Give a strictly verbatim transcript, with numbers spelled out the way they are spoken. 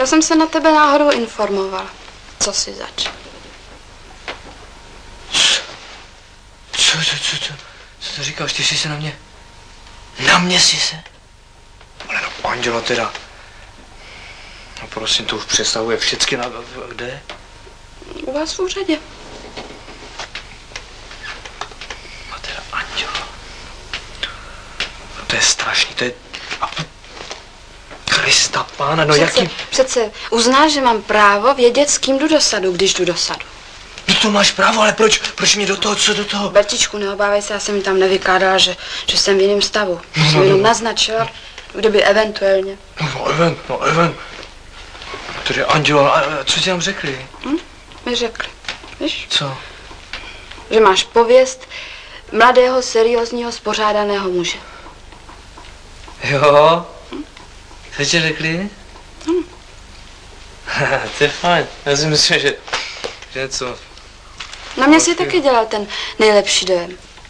Já jsem se na tebe náhodou informovala. Co jsi zač? Co, co, co, co, co to říkáš? Ty jsi se na mě... Na mě jsi se? Ale no, Andělo teda. No prosím, to už přesahuje všecky na... Kde? U vás v úřadě. No teda Andělo. No to je strašný, to je... Krista pána, no přece, jaký... Přece uznáš, že mám právo vědět, s kým jdu do sadu, když jdu do sadu. No to máš právo, ale proč, proč mě do toho, co do toho? Bertičku, neobávej se, já jsem mi tam nevykládala, že, že jsem v jiném stavu. No, jsem no, jenom no. naznačila, kdyby eventuálně. No, no even, no even. Tedy Andělo, a co ti nám řekli? Hm? Mi řekli, víš? Co? Že máš pověst mladého, seriózního, spořádaného muže. Jo? Co ti řekli? Hm. To je fajn. Já si myslím, že, že něco... Na mě si taky dělal ten nejlepší dojem.